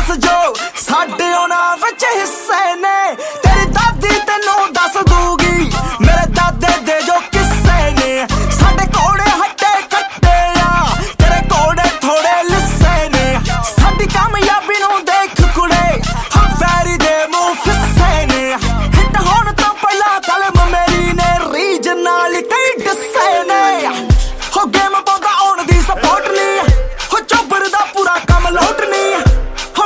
दस जो साडे उन्हां विच हिस्से ने तेरी दादी तैनू दस दूगी मेरे दादे दे जो किस्से ने साडे कोड़े हट्टे कट्टे आ तेरे कोड़े थोड़े लिस्से ने साडी कामयाबी नू देख कुड़े हाँ वैरी दे मूंह फिस्से ने हिट होण तो पहला कलम मेरी ने रीज नाल कई डिस्से